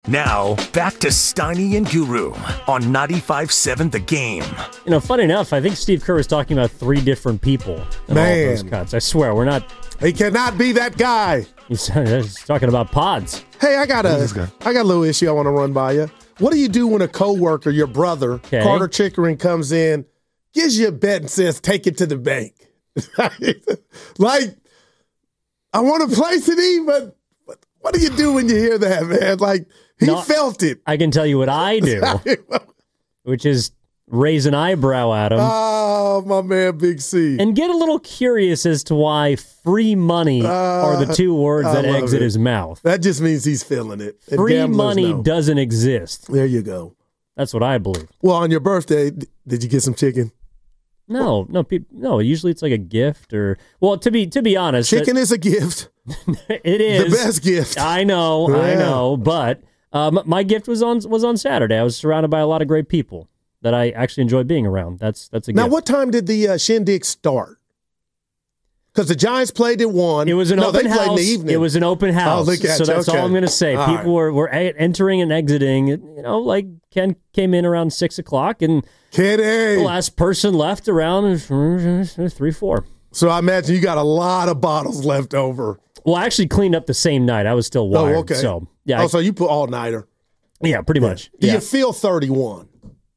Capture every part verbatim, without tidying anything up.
Now, back to Steiny and Guru on ninety-five seven The Game. You know, funny enough, I think Steve Kerr was talking about three different people in Man. all of those cuts. I swear, we're not... He cannot be that guy. He's, he's talking about pods. Hey, I got a, I got a little issue I want to run by you. What do you do when a coworker, your brother, Okay. Carter Chickering, comes in, gives you a bet and says, take it to the bank? Like, I want to place it in, but but what do you do when you hear that, man? Like, he No, felt it. I can tell you what I do, which is raise an eyebrow at him Oh, my man, Big C. and get a little curious as to why free money are the two words I that love exit it. his mouth. That just means he's feeling it. And Free gamblers money know. doesn't exist. There you go. That's what I believe. Well, on your birthday, d- did you get some chicken? No, no, peop no. Usually it's like a gift or well, to be to be honest, Chicken is a gift. it, it is The best gift. I know, I Yeah. know, but um, my gift was on was on Saturday. I was surrounded by a lot of great people that I actually enjoy being around. That's that's a Now, gift. what time did the uh, shindig start? Because the Giants played at one. It was an no, open they played house. in the evening. It was an open house. look at so you. that's Okay. all I'm going to say. All People right. were, were a- entering and exiting. You know, like Ken came in around six o'clock, and Kidding. the last person left around three, four. So I imagine you got a lot of bottles left over. Well, I actually cleaned up the same night. I was still wired. Oh, okay. So yeah, Oh, I- so you put all nighter. yeah, pretty much. Do Yeah. you feel thirty-one?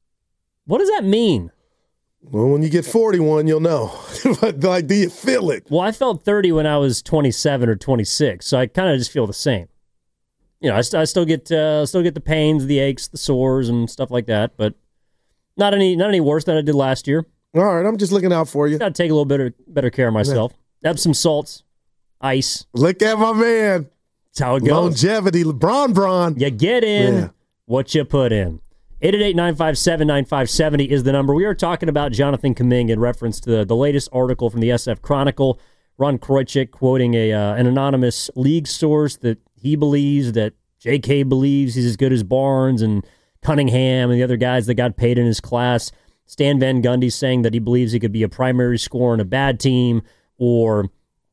What does that mean? Well, when you get forty-one, you'll know. But like, do you feel it? Well, I felt thirty when I was twenty-seven or twenty-six, so I kind of just feel the same. You know, I, st- I still get uh, still get the pains, the aches, the sores, and stuff like that, but not any not any worse than I did last year. All right, I'm just looking out for you. Got to take a little better better care of myself. Epsom salts, ice. Look at my man. That's how it goes. Longevity, LeBron Bron. You get in Yeah. what you put in. eight eight eight, nine five seven, nine five seven zero is the number. We are talking about Jonathan Kuminga in reference to the, the latest article from the S F Chronicle. Ron Kroichik quoting a uh, an anonymous league source that he believes that J K believes he's as good as Barnes and Cunningham and the other guys that got paid in his class. Stan Van Gundy saying that he believes he could be a primary scorer on a bad team or,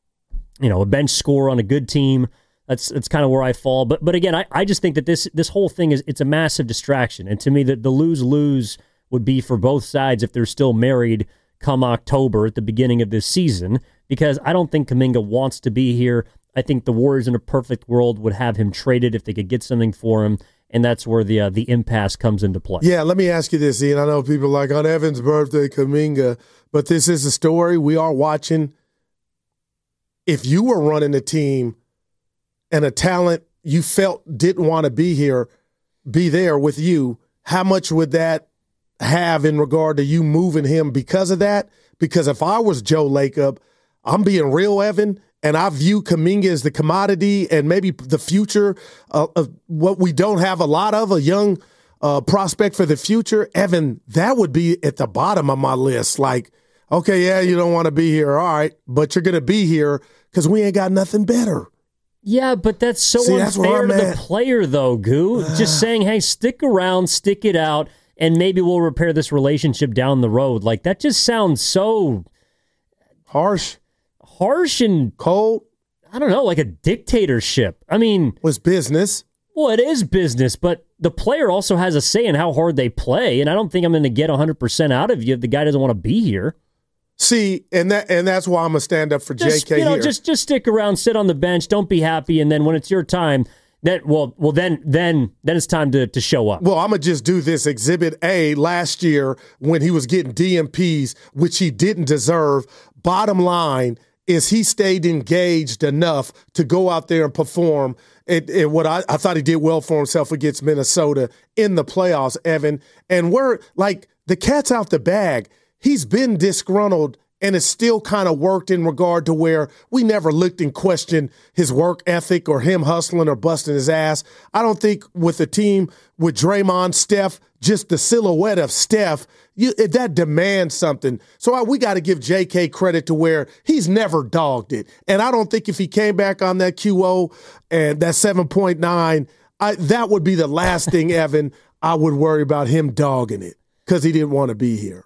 you know, a bench scorer on a good team. That's that's kind of where I fall. But but again, I, I just think that this this whole thing is it's a massive distraction. And to me, the, the lose-lose would be for both sides if they're still married come October at the beginning of this season, because I don't think Kuminga wants to be here. I think the Warriors in a perfect world would have him traded if they could get something for him. And that's where the uh, the impasse comes into play. Yeah, let me ask you this, Ian. I know people are like, on Evan's birthday, Kuminga, but this is a story we are watching. If you were running a team and a talent you felt didn't want to be here, be there with you, how much would that have in regard to you moving him because of that? Because if I was Joe Lacob, I'm being real, Evan, and I view Kuminga as the commodity and maybe the future uh, of what we don't have a lot of, a young uh, prospect for the future. Evan, that would be at the bottom of my list. Like, okay, yeah, you don't want to be here, all right, but you're going to be here because we ain't got nothing better. Yeah, but that's so See, that's where unfair I'm to the at. player, though, Goo. Just saying, hey, stick around, stick it out, and maybe we'll repair this relationship down the road. Like, that just sounds so Harsh, harsh and, cold I don't know, like a dictatorship. I mean, was business. well, it is business, but the player also has a say in how hard they play, and I don't think I'm going to get one hundred percent out of you if the guy doesn't want to be here. See, and that and that's why I'm gonna stand up for Just, J K you know, here. just just stick around, sit on the bench, don't be happy, and then when it's your time, that well, well, then then then it's time to to show up. Well, I'm going to just do this. Exhibit A last year when he was getting D M Ps, which he didn't deserve. Bottom line is he stayed engaged enough to go out there and perform. It, it, what I, I thought he did well for himself against Minnesota in the playoffs, Evan. And we're like, the cat's out the bag. He's been disgruntled, and it's still kind of worked in regard to where we never looked and questioned his work ethic or him hustling or busting his ass. I don't think with a team with Draymond, Steph, just the silhouette of Steph, you, that demands something. So I, we got to give J K credit to where he's never dogged it. And I don't think if he came back on that Q O and that seven point nine, I, that would be the last thing, Evan, I would worry about him dogging it because he didn't want to be here.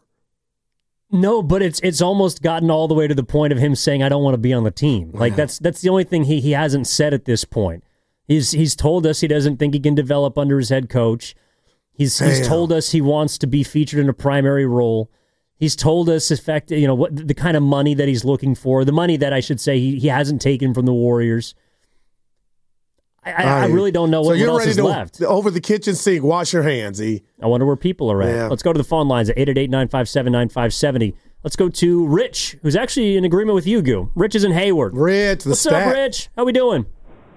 No, but it's it's almost gotten all the way to the point of him saying, I don't want to be on the team. Like, that's that's the only thing he, he hasn't said at this point. He's he's told us he doesn't think he can develop under his head coach. He's Damn. he's told us he wants to be featured in a primary role. He's told us, effect, you know, what the kind of money that he's looking for, the money that I should say he, he hasn't taken from the Warriors. I, I, I really don't know what, so you're what else ready is to, left. Over the kitchen sink, wash your hands, E. I wonder where people are at. Yeah. Let's go to the phone lines at eight eight eight, nine five seven, nine five seven zero. Let's go to Rich, who's actually in agreement with you, Goo. Rich is in Hayward. Rich, the What's stat. up, Rich? How we doing?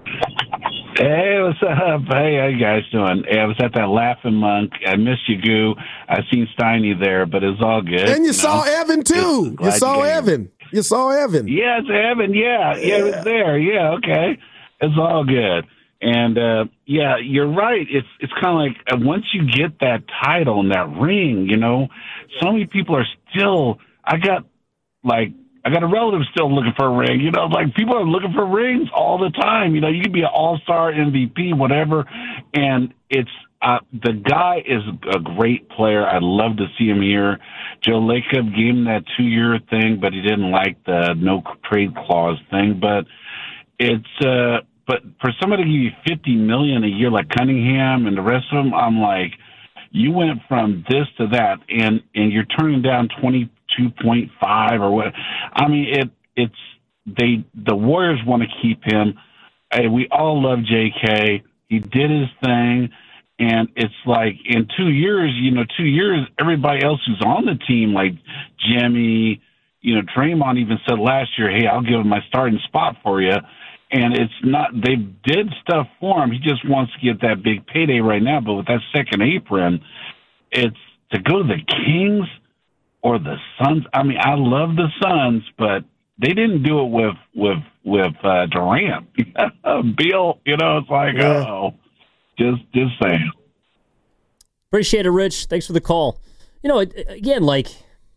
Hey, what's up? Hey, how you guys doing? Hey, I was at that Laughing Monk. I missed you, Goo. I seen Steiny there, but it's all good. And you, you know? saw Evan, too. You saw you Evan. You saw Evan. Yes, Evan, yeah. Yeah, yeah it was there. Yeah, okay. It's all good. And, uh, yeah, you're right. It's it's kind of like uh, once you get that title and that ring, you know, so many people are still – I got, like – I got a relative still looking for a ring. You know, like people are looking for rings all the time. You know, you can be an all-star, M V P, whatever, and it's uh, the guy is a great player. I'd love to see him here. Joe Lacob gave him that two-year thing, but he didn't like the no trade clause thing. But it's uh, but for somebody to give you fifty million dollars a year like Cunningham and the rest of them, I'm like, you went from this to that, and and you're turning down twenty. two point five or what. I mean, it it's they the Warriors want to keep him. Hey, we all love J K. He did his thing, and it's like in two years, you know, two years, everybody else who's on the team, like Jimmy, you know, Draymond even said last year, hey, I'll give him my starting spot for you. And it's not, they did stuff for him. He just wants to get that big payday right now. But with that second apron, it's to go to the Kings or the Suns. I mean, I love the Suns, but they didn't do it with with with uh, Durant. Beal, you know, it's like, yeah. oh, just just saying. Appreciate it, Rich. Thanks for the call. You know, again, like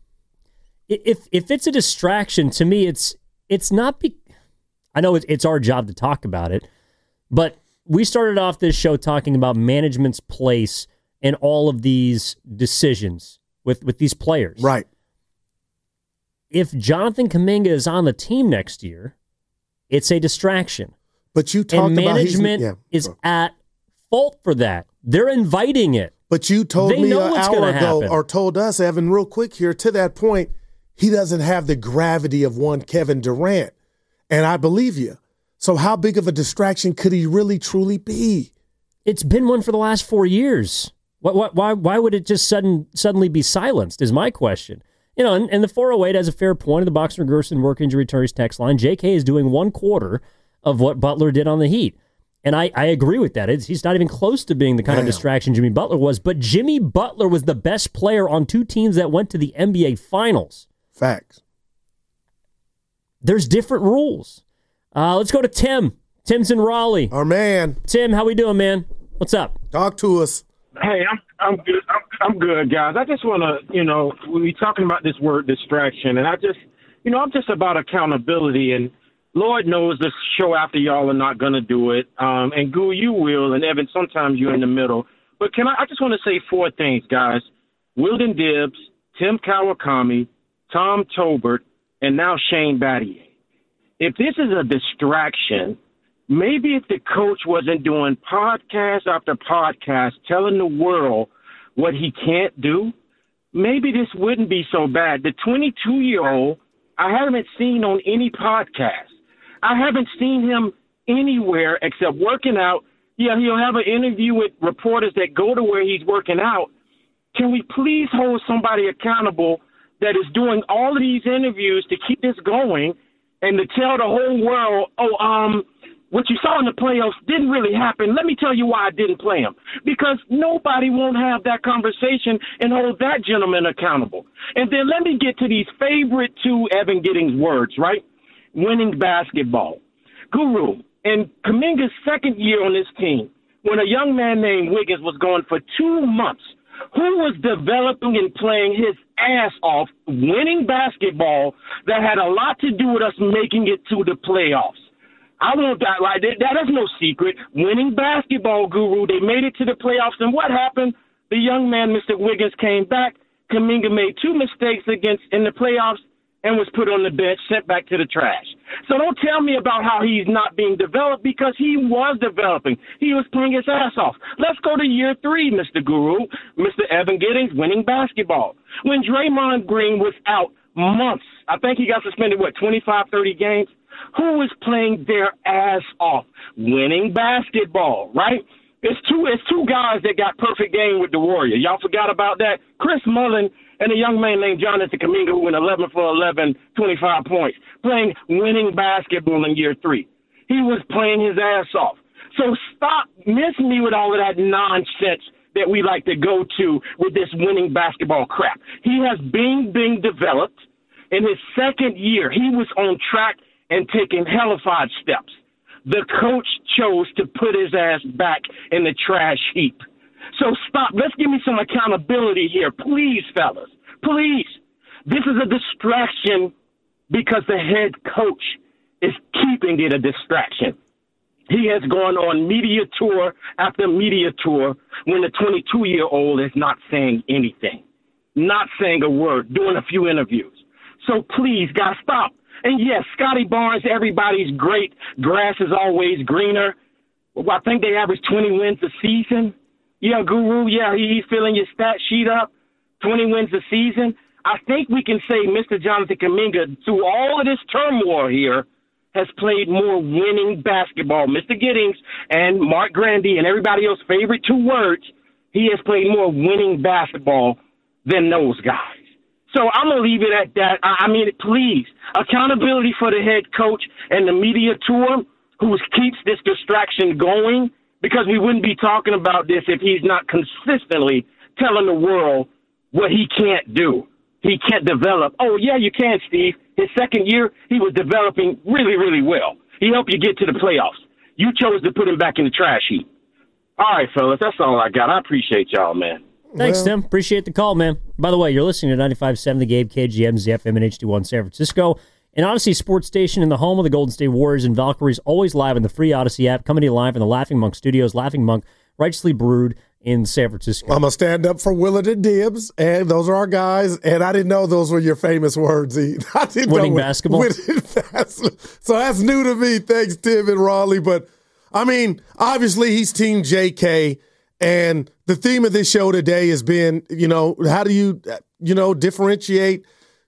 if if it's a distraction to me, it's it's not. Be- I know it's our job to talk about it, but we started off this show talking about management's place in all of these decisions with, with these players. Right. If Jonathan Kuminga is on the team next year, it's a distraction. But you talked and about management yeah. is at fault for that. They're inviting it. But you told they me an hour ago, happen. or told us, Evan, real quick here, to that point, he doesn't have the gravity of one Kevin Durant. And I believe you. So how big of a distraction could he really, truly be? It's been one for the last four years. Why, why, why would it just sudden, suddenly be silenced is my question. You know, and, and the four oh eight has a fair point of the Boxer Gerson work injury attorneys text line. J K is doing one quarter of what Butler did on the Heat. And I, I agree with that. It's, he's not even close to being the kind Damn. of distraction Jimmy Butler was. But Jimmy Butler was the best player on two teams that went to the N B A Finals. Facts. There's different rules. Uh, let's go to Tim. Tim's in Raleigh. Our man. Tim, how we doing, man? What's up? Talk to us. Hey, I'm I'm good. I'm, I'm good, guys. I just want to, you know, we're talking about this word distraction, and I just, you know, I'm just about accountability, and Lord knows this show after y'all are not going to do it. Um, and Goo, you will, and Evan, sometimes you're in the middle. But can I, I just want to say four things, guys. Wilden Dibbs, Tim Kawakami, Tom Tolbert, and now Shane Battier. If this is a distraction, maybe if the coach wasn't doing podcast after podcast telling the world what he can't do, maybe this wouldn't be so bad. The twenty-two-year-old, I haven't seen on any podcast. I haven't seen him anywhere except working out. Yeah, he'll have an interview with reporters that go to where he's working out. Can we please hold somebody accountable that is doing all of these interviews to keep this going and to tell the whole world, oh, um, what you saw in the playoffs didn't really happen. Let me tell you why I didn't play him. Because nobody won't have that conversation and hold that gentleman accountable. And then let me get to these favorite two Evan Giddings words, right? Winning basketball. Guru, in Kuminga's second year on this team, when a young man named Wiggins was gone for two months, who was developing and playing his ass off, winning basketball that had a lot to do with us making it to the playoffs? I want that right. That is no secret. Winning basketball, Guru. They made it to the playoffs, and what happened? The young man, Mister Wiggins, came back. Kuminga made two mistakes against in the playoffs, and was put on the bench, sent back to the trash. So don't tell me about how he's not being developed, because he was developing. He was playing his ass off. Let's go to year three, Mister Guru, Mister Evan Giddings, winning basketball. When Draymond Green was out months, I think he got suspended, what, twenty-five, thirty games? Who was playing their ass off? Winning basketball, right? It's two, it's two guys that got perfect game with the Warriors. Y'all forgot about that? Chris Mullin and a young man named Jonathan Kuminga, who went eleven for eleven, twenty-five points, playing winning basketball in year three. He was playing his ass off. So stop missing me with all of that nonsense that we like to go to with this winning basketball crap. He has been being developed. In his second year, he was on track and taking hellified steps. The coach chose to put his ass back in the trash heap. So stop. Let's give me some accountability here. Please, fellas. Please. This is a distraction because the head coach is keeping it a distraction. He has gone on media tour after media tour when the twenty-two-year-old is not saying anything, not saying a word, doing a few interviews. So please, guys, stop. And yes, Scotty Barnes, everybody's great. Grass is always greener. Well, I think they average twenty wins a season. Yeah, Guru, yeah, he's filling your stat sheet up. twenty wins a season. I think we can say Mister Jonathan Kuminga, through all of this turmoil here, has played more winning basketball. Mister Giddings and Mark Grandy and everybody else's favorite two words, he has played more winning basketball than those guys. So I'm going to leave it at that. I mean, please, accountability for the head coach and the media tour who keeps this distraction going, because we wouldn't be talking about this if he's not consistently telling the world what he can't do. He can't develop. Oh, yeah, you can, Steve. His second year, he was developing really, really well. He helped you get to the playoffs. You chose to put him back in the trash heap. All right, fellas, that's all I got. I appreciate y'all, man. Thanks, well, Tim. Appreciate the call, man. By the way, you're listening to ninety-five point seven The Game, K G M Z F M, and H D one San Francisco. An Odyssey sports station in the home of the Golden State Warriors and Valkyries, always live in the free Odyssey app, coming to you live in the Laughing Monk Studios. Laughing Monk, righteously brewed in San Francisco. I'm going to stand up for Willard and Dibbs, and those are our guys, and I didn't know those were your famous words, E. I didn't winning know basketball? Winning basketball. So that's new to me. Thanks, Tim and Raleigh. But, I mean, obviously he's Team J K, and the theme of this show today has been, you know, how do you, you know, differentiate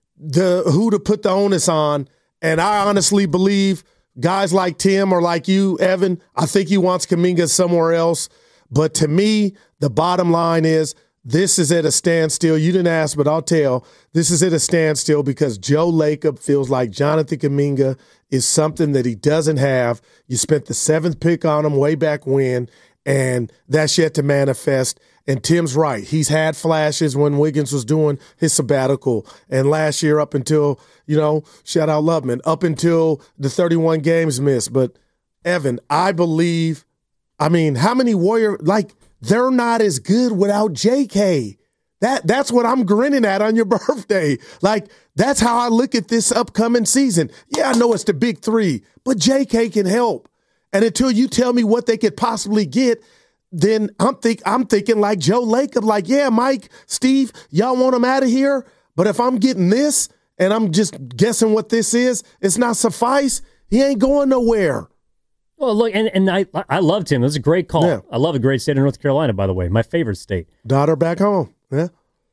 the who to put the onus on? And I honestly believe guys like Tim or like you, Evan, I think he wants Kuminga somewhere else. But to me, the bottom line is this is at a standstill. You didn't ask, but I'll tell. This is at a standstill because Joe Lacob feels like Jonathan Kuminga is something that he doesn't have. You spent the seventh pick on him way back when, and that's yet to manifest. And Tim's right. He's had flashes when Wiggins was doing his sabbatical. And last year up until, you know, shout out Loveman, up until the thirty-one games missed. But, Evan, I believe, I mean, how many Warrior, like, they're not as good without J K. That That's what I'm grinning at on your birthday. Like, that's how I look at this upcoming season. Yeah, I know it's the big three, but J K can help. And until you tell me what they could possibly get, then I'm think I'm thinking like Joe Lacob, like, yeah, Mike, Steve, y'all want him out of here. But if I'm getting this and I'm just guessing what this is, it's not suffice. He ain't going nowhere. Well, look, and, and I I loved him. It was a great call. Yeah. I love a great state of North Carolina, by the way, my favorite state. Daughter back home. Yeah.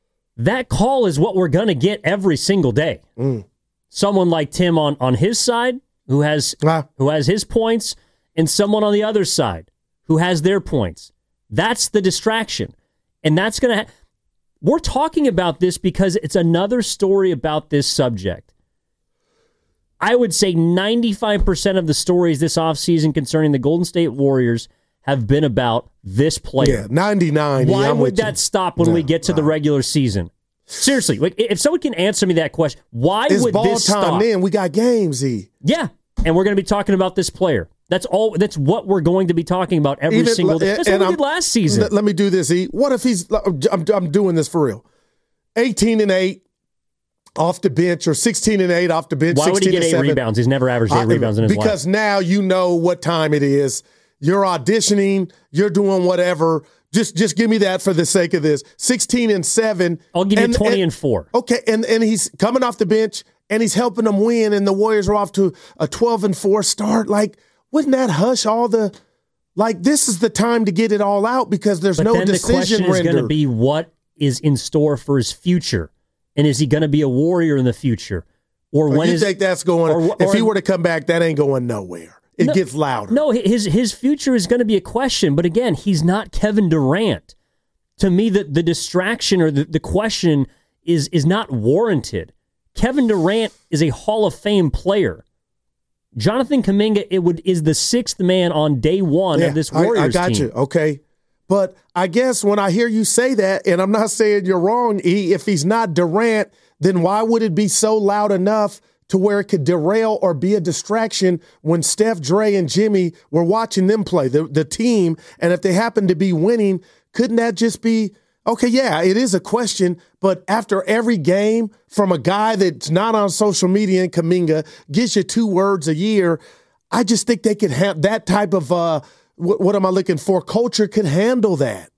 That call is what we're going to get every single day. Mm. Someone like Tim on, on his side who has Ah. who has his points, and someone on the other side who has their points. That's the distraction. And that's going to ha- we're talking about this because it's another story about this subject. I would say ninety-five percent of the stories this offseason concerning the Golden State Warriors have been about this player. Yeah, ninety-nine. Why yeah, I'm would with that you. stop when No, we get to the no. regular season? Seriously, like if someone can answer me that question, why It's would ball this time stop? then. We got games, E. Yeah, and we're going to be talking about this player. That's all. That's what we're going to be talking about every Even- single day. That's what and we I'm- did last season. Let, let me do this, E. What if he's, I'm, I'm doing this for real, eighteen and eight off the bench or sixteen and eight off the bench, Why would he sixteen get and eight seven. rebounds? He's never averaged eight I- rebounds in his life. Because now you know what time it is. You're auditioning. You're doing whatever. Just just give me that for the sake of this. sixteen and seven. I'll give you and, twenty and, and four. Okay, and, and he's coming off the bench and he's helping them win, and the Warriors are off to a twelve and four start. Like, wouldn't that hush all the like? This is the time to get it all out because there's but no then decision the question rendered. is going to be what is in store for his future, and is he going to be a Warrior in the future, or Or when you is think that's going? or- if or- he were to come back, that ain't going nowhere. It No, gets louder. No, his his future is going to be a question. But again, he's not Kevin Durant. To me, the, the distraction or the, the question is is not warranted. Kevin Durant is a Hall of Fame player. Jonathan Kuminga it would is the sixth man on day one Yeah, of this I- Warriors I, got team. you. Okay. But I guess when I hear you say that, and I'm not saying you're wrong, E, if he's not Durant, then why would it be so loud enough to where it could derail or be a distraction when Steph, Dre, and Jimmy were watching them play, the, the team, and if they happen to be winning, couldn't that just be, okay, yeah, it is a question, but after every game from a guy that's not on social media in Kuminga, gives you two words a year, I just think they could have that type of, uh, what, what am I looking for? Culture could handle that.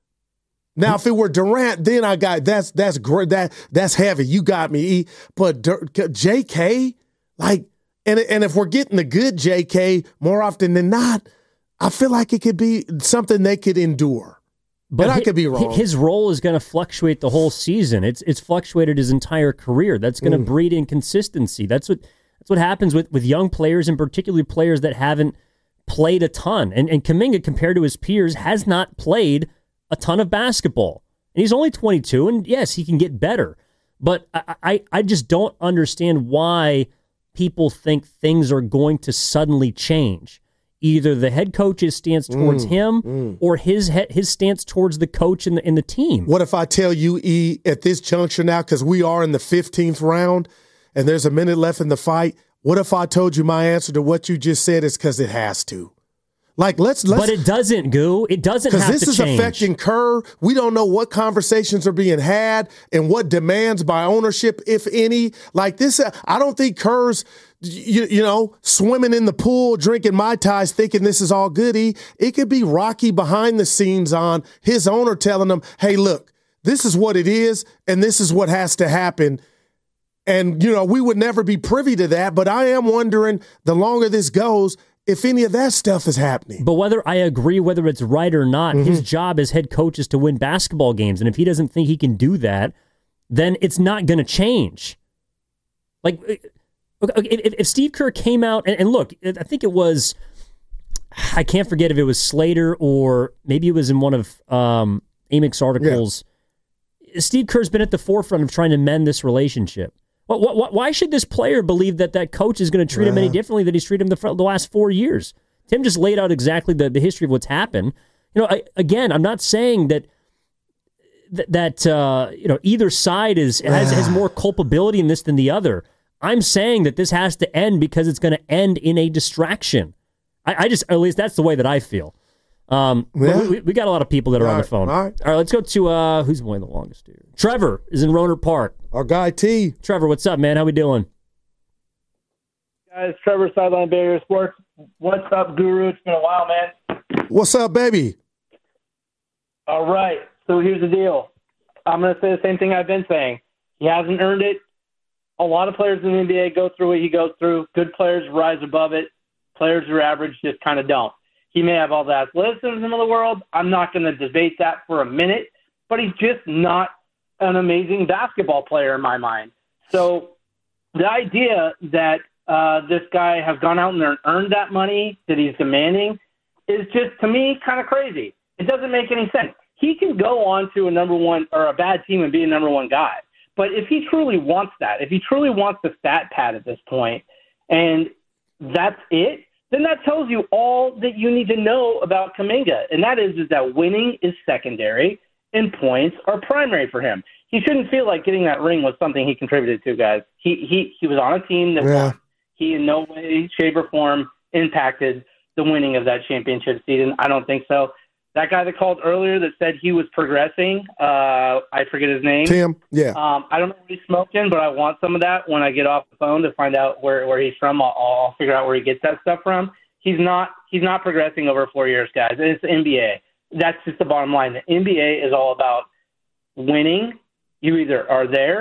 Now, if it were Durant, then I got that's that's great. That that's heavy. You got me. E. But J K, like, and and if we're getting the good J K more often than not, I feel like it could be something they could endure. But and I hi- could be wrong. His role is going to fluctuate the whole season. It's it's fluctuated his entire career. That's going to Mm. breed inconsistency. That's what that's what happens with, with young players, and particularly players that haven't played a ton. And and Kuminga, compared to his peers, has not played a ton of basketball. And he's only twenty-two, and yes, he can get better. But I, I, I just don't understand why people think things are going to suddenly change. Either the head coach's stance towards Mm, him mm. or his he- his stance towards the coach and the, and the team. What if I tell you, E, at this juncture now, because we are in the fifteenth round and there's a minute left in the fight, what if I told you my answer to what you just said is because it has to? Like, let's let's. But it doesn't, Goo. It doesn't have to Because this is change. affecting Kerr. We don't know what conversations are being had and what demands by ownership, if any. Like this, uh, I don't think Kerr's, you, you know, swimming in the pool, drinking Mai Tais, thinking this is all goody. It could be rocky behind the scenes on his owner telling him, hey, look, this is what it is and this is what has to happen. And, you know, we would never be privy to that. But I am wondering, the longer this goes, if any of that stuff is happening. But whether I agree whether it's right or not, Mm-hmm. his job as head coach is to win basketball games. And if he doesn't think he can do that, then it's not going to change. Like, okay, if, if Steve Kerr came out, and, and look, I think it was, I can't forget if it was Slater or maybe it was in one of um, Amik's articles. Yeah. Steve Kerr's been at the forefront of trying to mend this relationship. Well, wh- why should this player believe that that coach is going to treat him any differently than he's treated him the, fr- the last four years? Tim just laid out exactly the, the history of what's happened. You know, I, again, I'm not saying that th- that uh, you know either side is has, has more culpability in this than the other. I'm saying that this has to end because it's going to end in a distraction. I, I just, at least that's the way that I feel. Um, Yeah. we, we got a lot of people that are All on the right, phone. all right. All right, let's go to uh, who's been waiting the longest here. Trevor is in Roner Park. Our guy T. Trevor, what's up, man? How we doing? Guys, Trevor, Sideline Barrier Sports. What's up, Guru? It's been a while, man. What's up, baby? All right, so here's the deal. I'm going to say the same thing I've been saying. He hasn't earned it. A lot of players in the N B A go through what he goes through. Good players rise above it. Players who are average just kind of don't. He may have all the athleticism of the world. I'm not going to debate that for a minute, but he's just not an amazing basketball player in my mind. So the idea that uh, this guy has gone out and earned that money that he's demanding is just, to me, kind of crazy. It doesn't make any sense. He can go on to a number one or a bad team and be a number one guy. But if he truly wants that, if he truly wants the stat pad at this point, and that's it, then that tells you all that you need to know about Kuminga. And that is, is that winning is secondary and points are primary for him. He shouldn't feel like getting that ring was something he contributed to, guys. He he he was on a team that Yeah. won. He in no way, shape, or form impacted the winning of that championship season. I don't think so. That guy that called earlier that said he was progressing, uh, I forget his name. Tim, yeah. Um, I don't know what he's smoking, but I want some of that when I get off the phone to find out where, where he's from. I'll, I'll figure out where he gets that stuff from. He's not he's not progressing over four years, guys. It's the N B A. That's just the bottom line. The N B A is all about winning. You either are there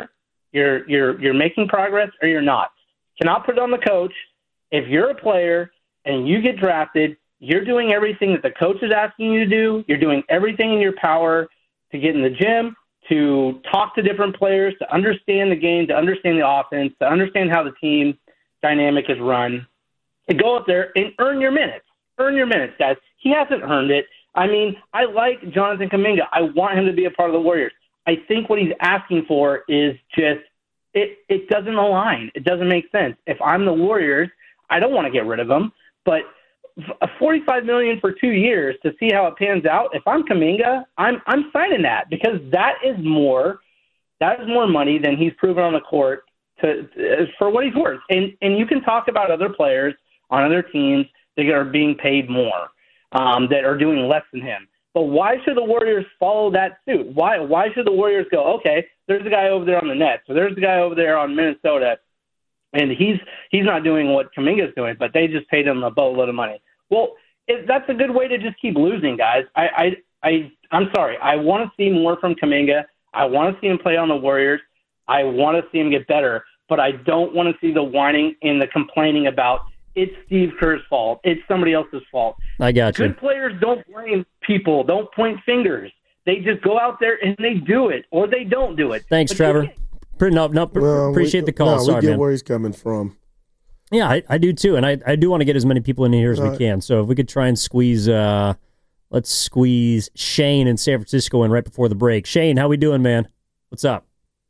You're you're you're making progress or you're not. Cannot put it on the coach. If you're a player and you get drafted, you're doing everything that the coach is asking you to do. You're doing everything in your power to get in the gym, to talk to different players, to understand the game, to understand the offense, to understand how the team dynamic is run, to go up there and earn your minutes. Earn your minutes, guys. He hasn't earned it. I mean, I like Jonathan Kuminga. I want him to be a part of the Warriors. I think what he's asking for is just it, it doesn't align. It doesn't make sense. If I'm the Warriors, I don't want to get rid of him, but a forty-five million dollars for two years to see how it pans out. If I'm Kuminga, I'm I'm signing that because that is more that is more money than he's proven on the court to for what he's worth. And and you can talk about other players on other teams that are being paid more, um, that are doing less than him. But why should the Warriors follow that suit? Why why should the Warriors go, okay, there's a guy over there on the Nets, or there's a guy over there on Minnesota, and he's he's not doing what Kuminga's doing, but they just paid him a boatload of money. Well, it, that's a good way to just keep losing, guys. I, I, I, I'm sorry. I want to see more from Kuminga. I want to see him play on the Warriors. I want to see him get better, but I don't want to see the whining and the complaining about it's Steve Kerr's fault. It's somebody else's fault. I got you. Good players don't blame people. Don't point fingers. They just go out there and they do it, or they don't do it. Thanks, but Trevor. No, no, well, appreciate we, the call. No, Sorry, we get man. where he's coming from. Yeah, I, I do too, and I, I do want to get as many people in here as All we right. can. So if we could try and squeeze, uh, let's squeeze Shane in San Francisco in right before the break. Shane, how we doing, man? What's up?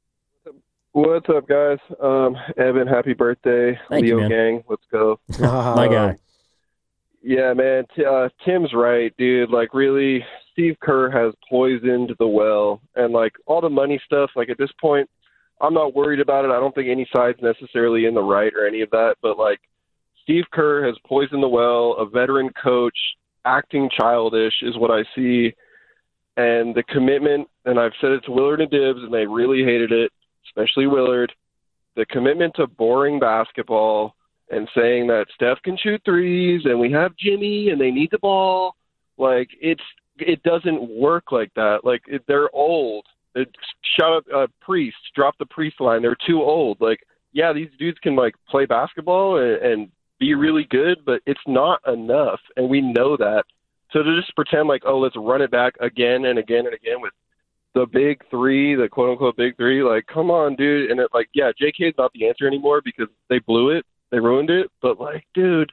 What's up, guys? Um, Evan, happy birthday. Thank Leo you, man. gang, let's go. My guy. Yeah, man, T- uh, Tim's right, dude. Like, really, Steve Kerr has poisoned the well. And, like, all the money stuff, like, at this point, I'm not worried about it. I don't think any side's necessarily in the right or any of that. But, like, Steve Kerr has poisoned the well. A veteran coach acting childish is what I see. And the commitment, and I've said it to Willard and Dibbs, and they really hated it, especially Willard, the commitment to boring basketball and saying that Steph can shoot threes and we have Jimmy and they need the ball. Like, it's it doesn't work like that. Like, it, they're old. It, shout out uh, Priest, drop the Priest line. They're too old. Like, yeah, these dudes can, like, play basketball and, and be really good, but it's not enough, and we know that. So to just pretend like, oh, let's run it back again and again and again with the big three, the quote-unquote big three, like, come on, dude. And, it, like, yeah, J K is not the answer anymore because they blew it. They ruined it. But, like, dude,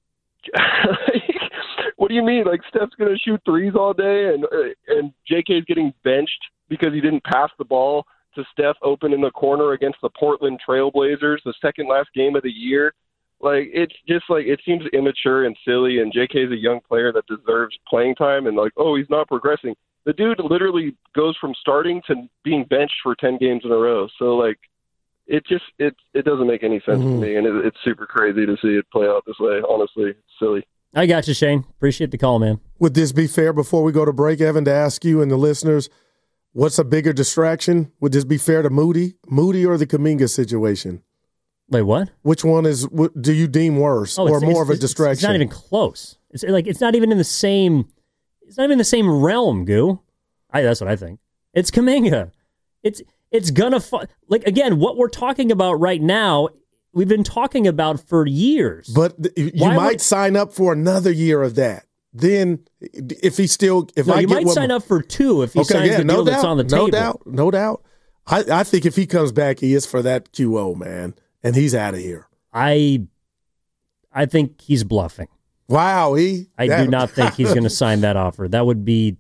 what do you mean? Like, Steph's going to shoot threes all day and and J K is getting benched because he didn't pass the ball to Steph open in the corner against the Portland Trailblazers, the second last game of the year. Like, it's just like, it seems immature and silly, and J K is a young player that deserves playing time, and like, oh, he's not progressing. The dude literally goes from starting to being benched for ten games in a row. So, like, it just, it, it doesn't make any sense Mm-hmm. to me, and it, it's super crazy to see it play out this way. Honestly, it's silly. I got you, Shane. Appreciate the call, man. Would this be fair before we go to break, Evan, to ask you and the listeners, what's a bigger distraction? Would this be fair to Moody? Moody or the Kuminga situation? Wait, what? Which one is? What do you deem worse, Oh, or it's- more it's- of a it's- distraction? It's not even close. It's like it's not even in the same. It's not even in the same realm, Goo. I, that's what I think. It's Kuminga. It's it's gonna fu- like again what we're talking about right now. We've been talking about for years. But th- you Why might would- sign up for another year of that. Then, if he still, if no, I you get might what, sign up for two if he okay, signs yeah, the no deal doubt, that's on the no table. doubt, no doubt. I, I think if he comes back, he is for that Q O, man, and he's out of here. I I think he's bluffing. Wow, he. I that- do not think he's going to sign that offer. That would be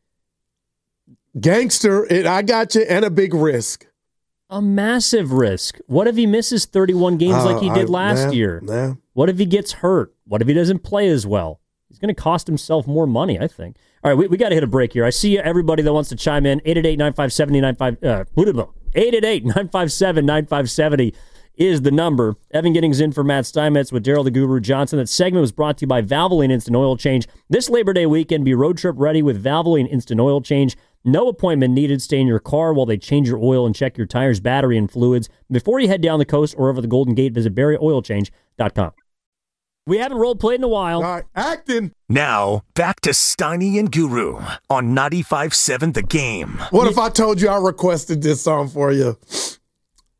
gangster. It, I got you, and a big risk. a massive risk. What if he misses thirty-one games Uh, like he did I- last nah, year? Nah. What if he gets hurt? What if he doesn't play as well? He's going to cost himself more money, I think. All right, we, we got to hit a break here. I see everybody that wants to chime in. eight eight eight, nine five seven, nine five uh, eight eight eight, nine five seven, nine five seven zero is the number. Evan Giddings in for Matt Steinmetz with Daryl the Guru Johnson. That segment was brought to you by Valvoline Instant Oil Change. This Labor Day weekend, be road trip ready with Valvoline Instant Oil Change. No appointment needed. Stay in your car while they change your oil and check your tires, battery, and fluids. Before you head down the coast or over the Golden Gate, visit barry oil change dot com. We haven't role played in a while. All right, acting. Now, back to Steiny and Guru on ninety-five seven The Game. What if I told you I requested this song for you?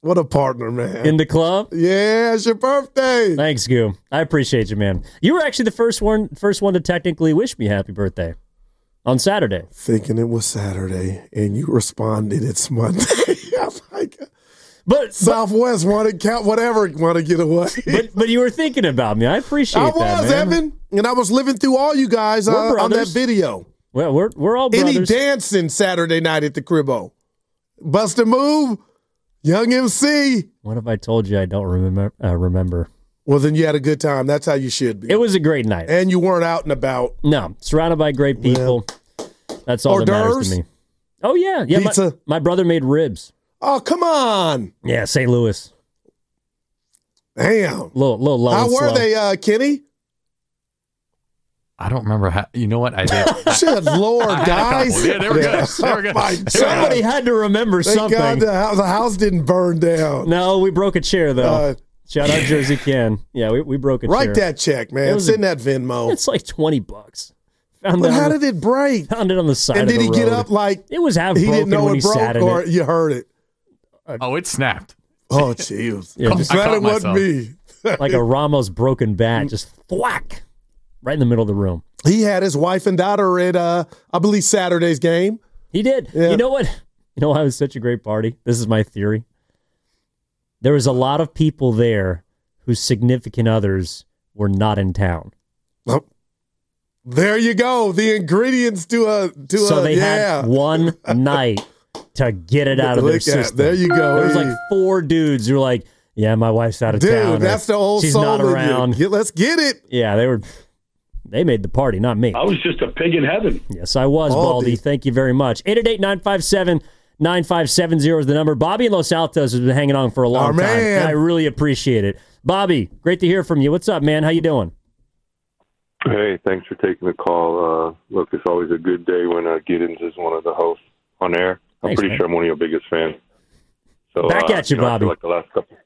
What a partner, man. In the club? Yeah, it's your birthday. Thanks, Goo. I appreciate you, man. You were actually the first one first one to technically wish me happy birthday on Saturday. Thinking it was Saturday, and you responded, it's Monday. I'm like, but Southwest wanted count whatever want to get away. But but you were thinking about me. I appreciate I that, was, man. Evan, and I was living through all you guys uh, on that video. Well, we're we're all brothers. Any dancing Saturday night at the Cribbo? Bust a move, Young M C. What if I told you I don't remember? Uh, remember? Well, then you had a good time. That's how you should be. It was a great night, and you weren't out and about. No, surrounded by great people. Yeah. That's all Hors that matters d'oeuvres? to me. Oh yeah, yeah. Pizza. My, my brother made ribs. Oh, come on. Yeah, Saint Louis. Damn. Little, little low How and were slow. they, uh, Kenny? I don't remember how. You know what I did? Good Lord, I had a guys. couple. Yeah, they were good. They were good. Oh, my Somebody God. had to remember Thank something. God the house, the house didn't burn down. No, we broke a chair though. Uh, Shout out Jersey Ken. Yeah, we, we broke a Write chair. that check, It man. was Send a- that Venmo. It's like twenty bucks. Found But it how on the- did it break? Found it on the side And of did the he get road. up like It was half he broken didn't know when it he sat broke, in or it. you heard it? Oh, it snapped. Oh, jeez. Yeah, I'm just- glad I it caught wasn't me. like a Ramos broken bat, just thwack right in the middle of the room. He had his wife and daughter at, uh, I believe, Saturday's game. He did. Yeah. You know what? You know why it was such a great party? This is my theory. There was a lot of people there whose significant others were not in town. Oh, there you go. The ingredients to a to So a they yeah. had one night to get it out of their Look at- system. there you go. There was Hey. like four dudes who were like, yeah, my wife's out of Dude, town. or that's the old She's soul not in you. around. Get- let's get it. Yeah, they were. They made the party, not me. I was just a pig in heaven. Yes, I was, Baldy. Baldy. Thank you very much. eight eight eight, nine five seven, nine five seven zero is the number. Bobby in Los Altos has been hanging on for a long Our time, man. and I really appreciate it. Bobby, great to hear from you. What's up, man? How you doing? Hey, thanks for taking the call. Uh, look, it's always a good day when uh, Giddens is one of the hosts on air. I'm Thanks, pretty man. sure I'm one of your biggest fans. So Back uh, at you, know, I Bobby. feel like the last couple.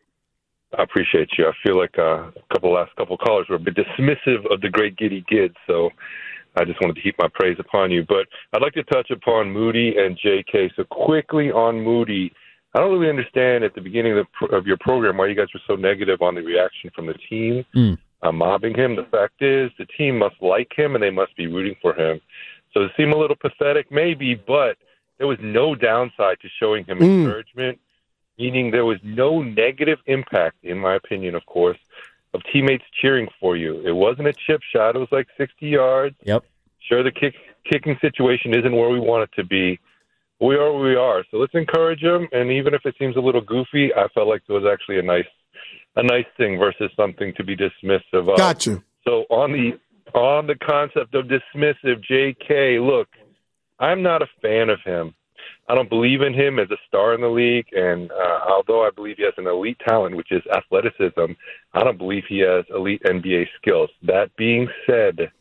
I appreciate you. I feel like uh, a couple last couple callers were a bit dismissive of the great Giddy Gids, so I just wanted to heap my praise upon you. But I'd like to touch upon Moody and J K. So quickly on Moody, I don't really understand at the beginning of, the, of your program why you guys were so negative on the reaction from the team Mm. uh, mobbing him. The fact is, the team must like him and they must be rooting for him. So it seemed a little pathetic, maybe, but there was no downside to showing him Mm. encouragement, meaning there was no negative impact, in my opinion, of course, of teammates cheering for you. It wasn't a chip shot. It was like sixty yards. Yep. Sure, the kick, kicking situation isn't where we want it to be. We are where we are. So let's encourage him. And even if it seems a little goofy, I felt like it was actually a nice a nice thing versus something to be dismissive of. Got you. So on the on the concept of dismissive, J K, look, I'm not a fan of him. I don't believe in him as a star in the league, and uh, although I believe he has an elite talent, which is athleticism, I don't believe he has elite N B A skills. That being said,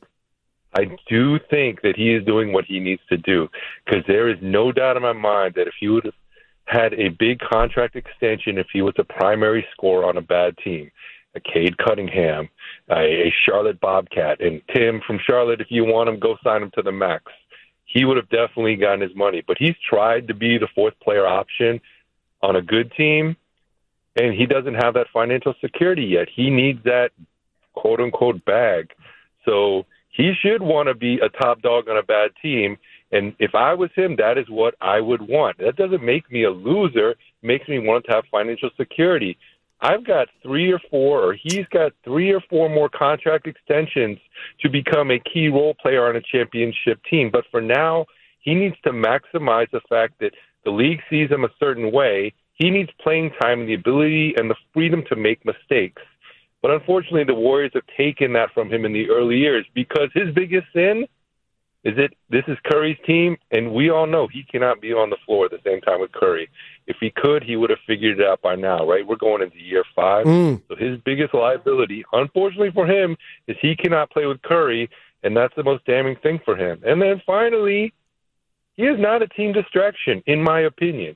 I do think that he is doing what he needs to do, because there is no doubt in my mind that if he would have had a big contract extension, if he was a primary scorer on a bad team, a Cade Cunningham, a, a Charlotte Bobcat, and Tim from Charlotte, if you want him, go sign him to the max. He would have definitely gotten his money. But he's tried to be the fourth player option on a good team, and he doesn't have that financial security yet. He needs that quote-unquote bag. So he should want to be a top dog on a bad team. And if I was him, that is what I would want. That doesn't make me a loser. It makes me want to have financial security. I've got three or four, or he's got three or four more contract extensions to become a key role player on a championship team. But for now, he needs to maximize the fact that the league sees him a certain way. He needs playing time and the ability and the freedom to make mistakes. But unfortunately, the Warriors have taken that from him in the early years, because his biggest sin is that this is Curry's team, and we all know he cannot be on the floor at the same time with Curry. If he could, he would have figured it out by now, right? We're going into year five. Mm. So his biggest liability, unfortunately for him, is he cannot play with Curry, and that's the most damning thing for him. And then finally, he is not a team distraction, in my opinion.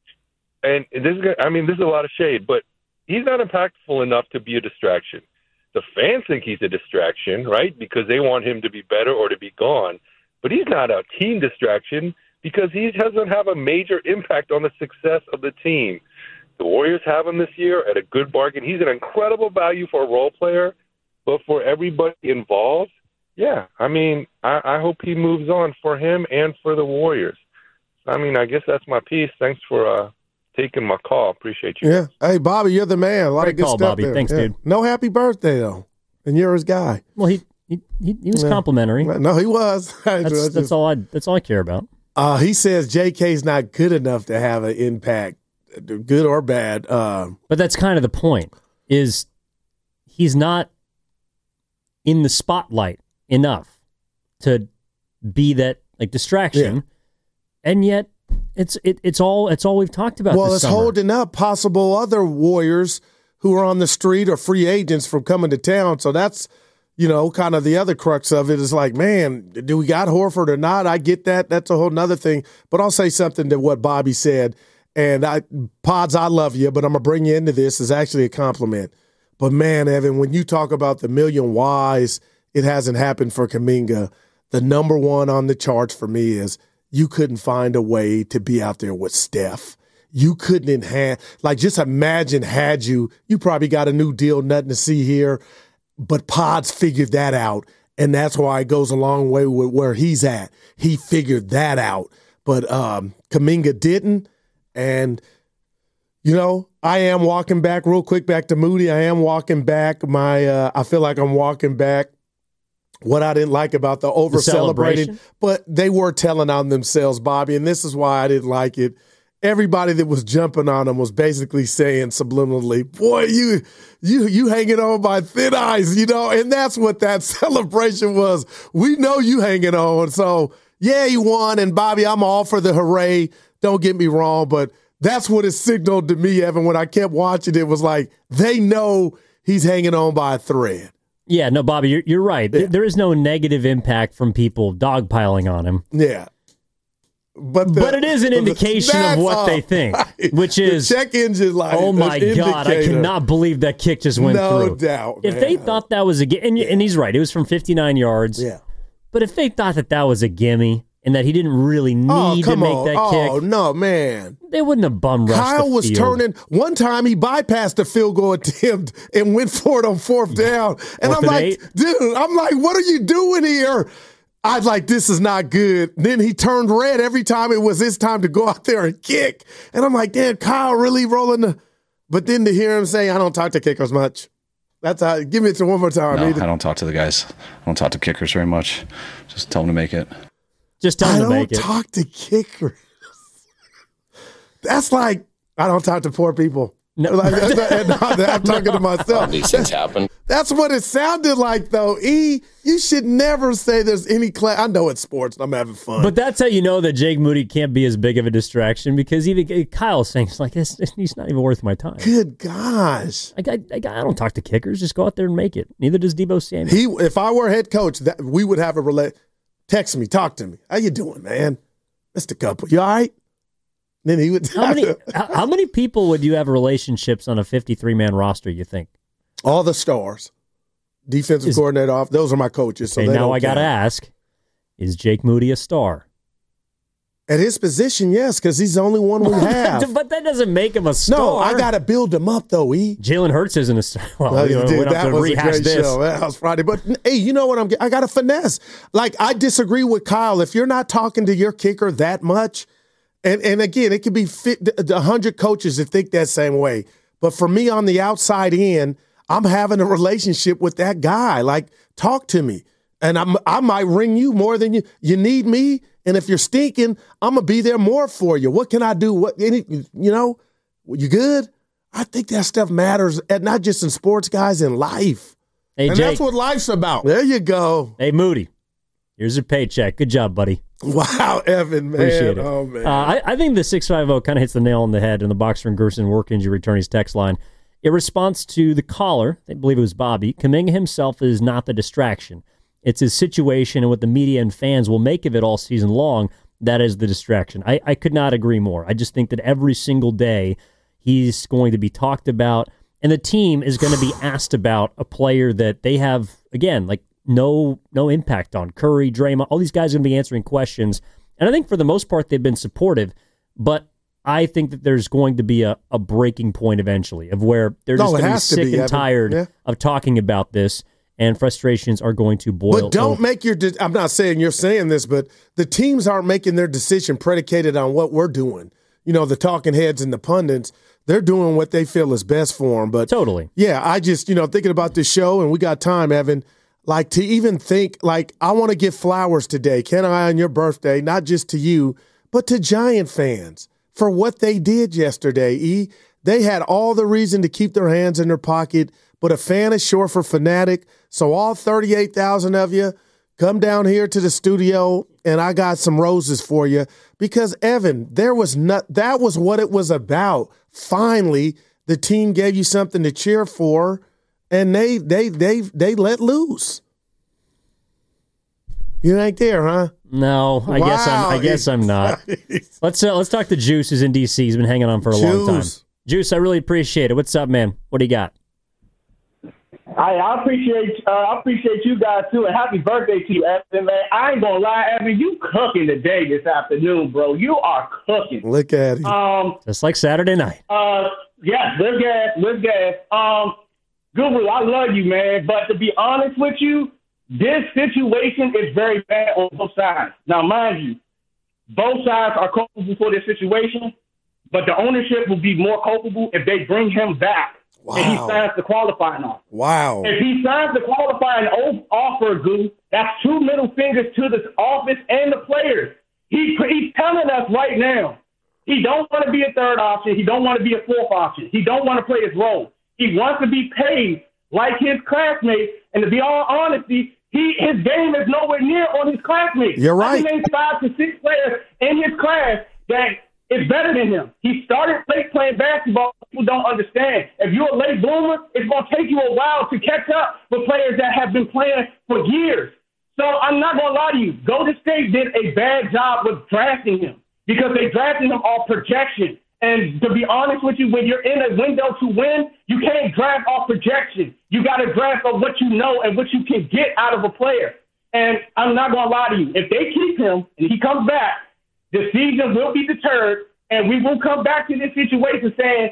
And this is, I mean, this is a lot of shade, but he's not impactful enough to be a distraction. The fans think he's a distraction, right, because they want him to be better or to be gone. But he's not a team distraction because he doesn't have a major impact on the success of the team. The Warriors have him this year at a good bargain. He's an incredible value for a role player, but for everybody involved, yeah, I mean, I, I hope he moves on for him and for the Warriors. I mean, I guess that's my piece. Thanks for uh, taking my call. Appreciate you. Yeah. Hey, Bobby, you're the man. A lot Great of good call, stuff Bobby. there. Thanks, Yeah. dude. No happy birthday, though. And you're his guy. Well, he he he, he was Yeah. complimentary. No, he was. That's, that's all I that's all I care about. Uh, he says J K's not good enough to have an impact, good or bad. Uh, But that's kind of the point, is he's not in the spotlight enough to be that like distraction. Yeah. And yet it's it, it's all it's all we've talked about well, this it's summer. holding up possible other Warriors who are on the street or free agents from coming to town. So that's, you know, kind of the other crux of it is like, man, do we got Horford or not? I get that. That's a whole nother thing. But I'll say something to what Bobby said. And I, Pods, I love you, but I'm going to bring you into this. It's actually a compliment. But, man, Evan, when you talk about the million whys, it hasn't happened for Kuminga. The number one on the charts for me is you couldn't find a way to be out there with Steph. You couldn't enhance, like, just imagine had you, you probably got a new deal, nothing to see here, but Pods figured that out, and that's why it goes a long way with where he's at. He figured that out, but um, Kuminga didn't, and, you know, I am walking back real quick back to Moody. I am walking back my, uh, I feel like I'm walking back what I didn't like about the over-celebrating, celebration? but they were telling on themselves, Bobby, and this is why I didn't like it. Everybody that was jumping on him was basically saying subliminally, boy, you you you hanging on by thin ice, you know, and that's what that celebration was. We know you hanging on. So, yeah, he won, and Bobby, I'm all for the hooray. Don't get me wrong, but that's what it signaled to me, Evan, when I kept watching it, was like they know he's hanging on by a thread. Yeah, no, Bobby, you're, you're right. Yeah. There is no negative impact from people dogpiling on him. Yeah. But, the, But it is an indication of that's what all they think, right. which The is, check engine light. oh my an God, I indicator. cannot believe that kick just went No through. doubt, If man. they thought that was a gi- and, and he's right, it was from fifty-nine yards. Yeah. But if they thought that that was a gimme and that he didn't really need Oh, to come make on. that Oh, kick, no, man. they wouldn't have bum rushed Kyle the was field. turning. One time he bypassed the field goal attempt and went for it on fourth down. And Fourth I'm and like, eight? dude, I'm like, what are you doing here? I was like, this is not good. Then he turned red every time it was his time to go out there and kick. And I'm like, damn, Kyle really rolling the. But then to hear him say, I don't talk to kickers much. That's how. Give me it to one more time. No, Either. I don't talk to the guys. I don't talk to kickers very much. Just tell them to make it. Just tell I him to don't make it. talk to kickers. That's like, I don't talk to poor people. No. Like, that's not- I'm talking to myself. These things happen. That's what it sounded like, though. E, you should never say there's any class. I know it's sports, and I'm having fun. But that's how you know that Jake Moody can't be as big of a distraction, because even Kyle's saying, it's like, this, he's not even worth my time. Good gosh. I, I, I don't talk to kickers. Just go out there and make it. Neither does Debo Samuel. He, if I were head coach, that we would have a relate. Text me, talk to me. How you doing, man? Mister Couple, you all right? Then he would. How many how, how many people would you have relationships on a fifty-three man roster, you think? All the stars, defensive Is- coordinator off. Those are my coaches. So Okay, they now don't I got to count. ask, is Jake Moody a star? At his position, yes, because he's the only one we have. But that doesn't make him a star. No, I got to build him up, though, E. Jalen Hurts isn't a star. Well, Uh, you know, we dude, don't have that to was a rehash great this. show. That was Friday. But, hey, you know what? I'm. I got a finesse. Like, I disagree with Kyle. If you're not talking to your kicker that much, and, and again, it could be one hundred coaches that think that same way. But for me on the outside in, I'm having a relationship with that guy. Like, talk to me. And I'm, I might ring you more than you. You need me. And if you're stinking, I'm going to be there more for you. What can I do? What, any, you know, you good? I think that stuff matters, and not just in sports, guys, in life. Hey, and Jake. that's what life's about. There you go. Hey, Moody, here's your paycheck. Good job, buddy. Wow, Evan, man. Appreciate it. Oh, man. Uh, I, I think the six five zero kind of hits the nail on the head in the Boxer and Gerson work injury returnees text line. In response to the caller, I believe it was Bobby, Kuminga himself is not the distraction. It's his situation and what the media and fans will make of it all season long. That is the distraction. I, I could not agree more. I just think that every single day he's going to be talked about, and the team is going to be asked about a player that they have, again, like no no impact on. Curry, Draymond, all these guys are going to be answering questions. And I think for the most part they've been supportive, but I think that there's going to be a, a breaking point eventually of where they're No, just it going to be has to sick be, and Evan. tired Yeah. of talking about this, and frustrations are going to boil. But don't over. make your. De- I'm not saying you're saying this, but the teams aren't making their decision predicated on what we're doing. You know, the talking heads and the pundits, they're doing what they feel is best for them. But totally, yeah, I just, you know, thinking about this show, and we got time, Evan. Like to even think, like I want to give flowers today, can I, on your birthday, not just to you, but to Giant fans for what they did yesterday. E, they had all the reason to keep their hands in their pocket, but a fan is short for fanatic. So all thirty-eight thousand of you, come down here to the studio, and I got some roses for you. Because, Evan, there was not, that was what it was about. Finally, the team gave you something to cheer for, and they they they they let loose. You ain't there, huh? No, I Wow. guess I'm. I guess I'm not. let's uh, let's talk to Juice, who's in D C. He's been hanging on for a long time. Juice. Juice, I really appreciate it. What's up, man? What do you got? I, I appreciate uh, I appreciate you guys too, and happy birthday to you, Evan. Man, I ain't gonna lie, Evan, you cooking today this afternoon, bro. You are cooking. Look at it. Um, Just like Saturday night. uh, yes, live gas, live gas. Um, Guru, I love you, man, but to be honest with you, this situation is very bad on both sides. Now, mind you, both sides are culpable for this situation, but the ownership will be more culpable if they bring him back. Wow. And he signs the qualifying offer. Wow. If he signs the qualifying offer, Goo, that's two middle fingers to the office and the players. He, he's telling us right now, he don't want to be a third option. He don't want to be a fourth option. He don't want to play his role. He wants to be paid like his classmates. And to be all honesty, he his game is nowhere near on his classmates. You're right. I named five to six players in his class that is better than him. He started late playing basketball. People don't understand. If you're a late bloomer, it's going to take you a while to catch up with players that have been playing for years. So I'm not going to lie to you. Golden State did a bad job with drafting him because they drafted him off projection. And to be honest with you, when you're in a window to win, you can't draft off projection. You got to draft on what you know and what you can get out of a player. And I'm not going to lie to you. If they keep him and he comes back, the season will be deterred, and we will come back to this situation saying,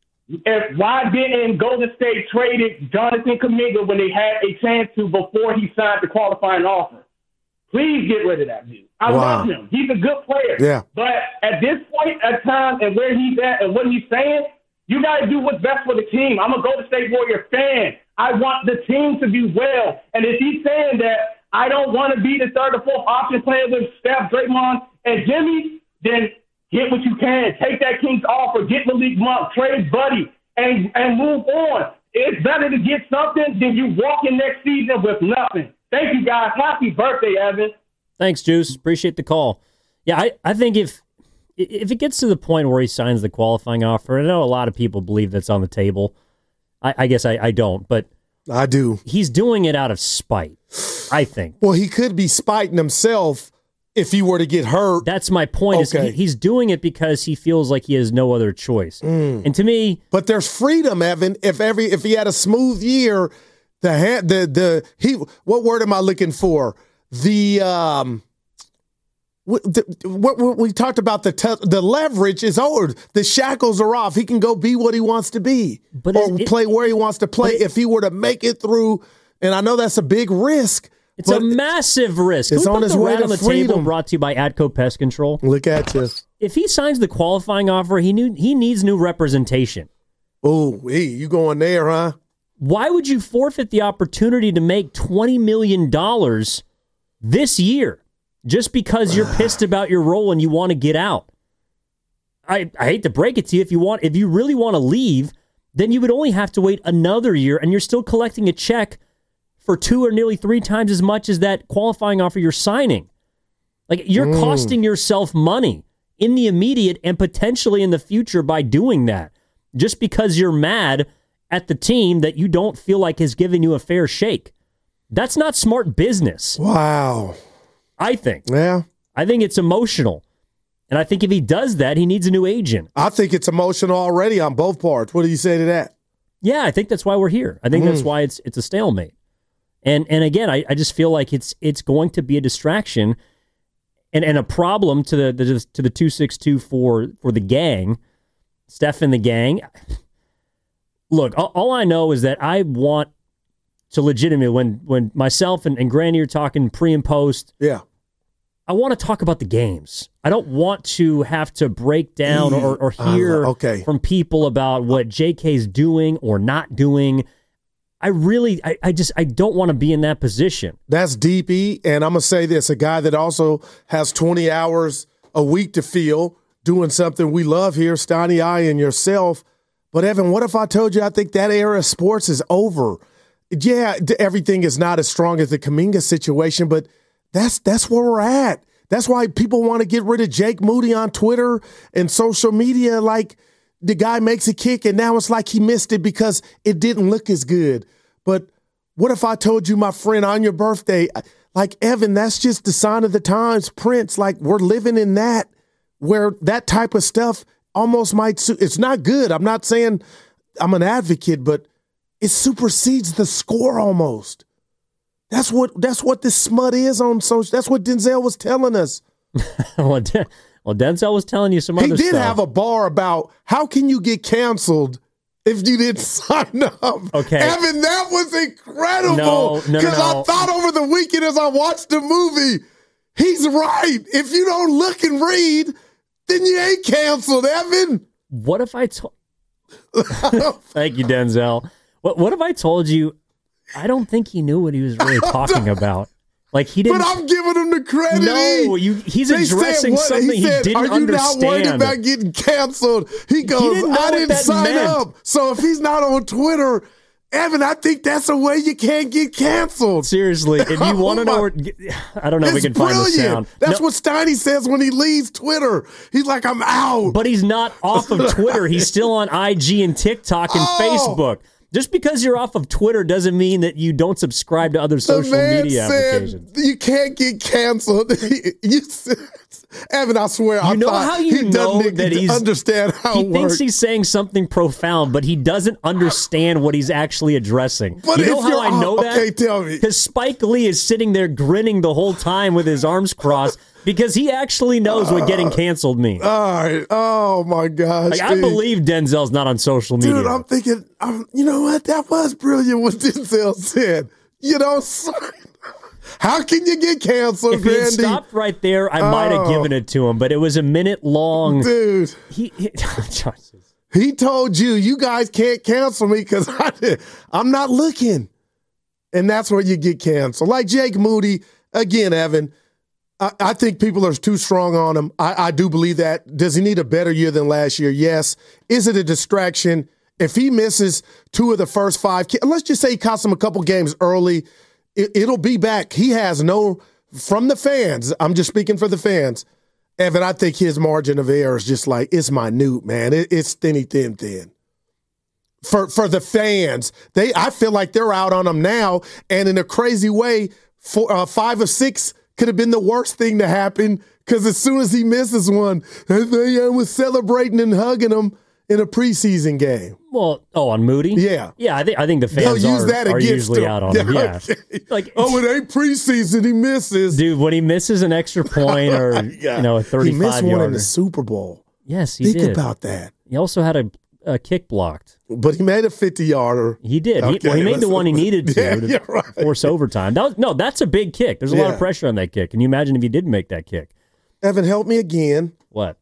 if why didn't Golden State traded Jonathan Kuminga when they had a chance to before he signed the qualifying offer? Please get rid of that dude. I Wow. love him. He's a good player. Yeah. But at this point of time and where he's at and what he's saying, you got to do what's best for the team. I'm a Golden State Warrior fan. I want the team to do well. And if he's saying that I don't want to be the third or fourth option player with Steph, Draymond, and Jimmy, then get what you can. Take that Kings offer. Get Malik Monk. Trade Buddy. And, and move on. It's better to get something than you walk in next season with nothing. Thank you, guys. Happy birthday, Evan. Thanks, Juice. Appreciate the call. Yeah, I, I think if if it gets to the point where he signs the qualifying offer, I know a lot of people believe that's on the table. I, I guess I, I don't, but I do. He's doing it out of spite, I think. Well, he could be spiting himself if he were to get hurt. That's my point. Is Okay. he, he's doing it because he feels like he has no other choice. Mm. And to me, But there's freedom, Evan. If every if he had a smooth year, the ha- the the he what word am I looking for? The um what, the, what, what we talked about the te- the leverage is over. The shackles are off. He can go be what he wants to be, But or it- play where he wants to play. If he were to make it through, and I know that's a big risk. it's a massive risk. Can it's we on put his the way rat to on the freedom. table, brought to you by Atco Pest Control. Look at you. If he signs the qualifying offer, he knew he needs new representation. Oh, hey, you going there, huh? Why would you forfeit the opportunity to make twenty million dollars this year just because you're pissed about your role and you want to get out? I, I hate to break it to you. If you want, if you really want to leave, then you would only have to wait another year, and you're still collecting a check for two or nearly three times as much as that qualifying offer you're signing. Like, you're Mm. costing yourself money in the immediate and potentially in the future by doing that, just because you're mad at the team that you don't feel like has given you a fair shake. That's not smart business. Wow. I think. Yeah. I think it's emotional. And I think if he does that, he needs a new agent. I think it's emotional already on both parts. What do you say to that? Yeah, I think that's why we're here. I think that's Mm. why it's it's a stalemate. And and again, I, I just feel like it's it's going to be a distraction. and and a problem to the, the to the two six two for for the gang, Steph and the gang. Look, all, all I know is that I want to legitimately, when when myself and, and Granny are talking pre and post, yeah, I want to talk about the games. I don't want to have to break down or, or hear uh, okay. from people about what J K's doing or not doing. I really, I, I just, I don't want to be in that position. That's deep, E, and I'm going to say this, a guy that also has twenty hours a week to fill doing something we love here, Steiny, I, and yourself. But, Evan, what if I told you I think that era of sports is over? Yeah, everything is not as strong as the Kuminga situation, but that's that's where we're at. That's why people want to get rid of Jake Moody on Twitter and social media. Like, the guy makes a kick, and now it's like he missed it because it didn't look as good. But what if I told you, my friend, on your birthday, like, Evan, that's just the sign of the times, Prince. Like, we're living in that, where that type of stuff almost might suit. It's not good. I'm not saying I'm an advocate, but it supersedes the score almost. That's what that's what this smut is on social. That's what Denzel was telling us. well, De- well, Denzel was telling you some he other stuff. He did have a bar about how can you get canceled if you didn't sign up. Okay. Evan, that was incredible. No, no, no, Because no. I thought over the weekend as I watched the movie, he's right. If you don't look and read, then you ain't canceled, Evan. What if I told... Thank you, Denzel. What What if I told you I don't think he knew what he was really talking about? Like, he didn't... But I'm giving him the credit. No, you, he's They addressing said, something he, he, said, didn't are you understand. not worried about getting canceled? He goes, didn't know I what didn't that sign meant. up. So if he's not on Twitter, Evan, I think that's a way you can't get canceled. Seriously, if you Oh want to know where... I don't know if we It's can find the brilliant. sound. That's No, what Steiny says when he leaves Twitter. He's like, I'm out. But he's not off of Twitter. He's still on I G and TikTok and Oh. Facebook. Just because you're off of Twitter doesn't mean that you don't subscribe to other the social man media said applications. you can't get canceled. you said, Evan, I swear, I You know thought how you he know doesn't that he's understand how he it thinks works. he's saying something profound, but he doesn't understand what he's actually addressing. But you know if how you're- I know oh, that? okay, tell me. Because Spike Lee is sitting there grinning the whole time with his arms crossed because he actually knows what getting canceled means. All right. Oh, my gosh. Like, I dude. believe Denzel's not on social media. Dude, I'm thinking, um, you know what? That was brilliant what Denzel said. You know, son, how can you get canceled, if he had Randy? stopped right there, I might have Oh. given it to him, but it was a minute long. Dude, He, he, he told you, you guys can't cancel me because I'm not looking. And that's where you get canceled. Like Jake Moody, again, Evan, I, I think people are too strong on him. I, I do believe that. Does he need a better year than last year? Yes. Is it a distraction? If he misses two of the first five, let's just say he cost him a couple games early, it, it'll be back. He has no, from the fans, I'm just speaking for the fans, Evan, I think his margin of error is just like, it's minute, man. It, it's thinny, thin, thin. For for the fans, they I feel like they're out on him now, and in a crazy way, four, uh, five or six could have been the worst thing to happen because as soon as he misses one, they was celebrating and hugging him in a preseason game. well, oh, on Moody? Yeah. Yeah, I think I think the They'll fans use are, that are against usually him. out on him. Yeah. Okay. Like, Oh, it ain't preseason. He misses. dude, when he misses an extra point or Yeah. you know a He thirty-five missed one in yarder. the Super Bowl. Yes, he Think did. about that. He also had a, a kick blocked. But he made a fifty-yarder. He did. He, Okay, well, he made the listen. one he needed to, Yeah, to you're right. force overtime. That was, no, that's a big kick. There's a lot Yeah. of pressure on that kick. Can you imagine if he didn't make that kick? Evan, help me again. What?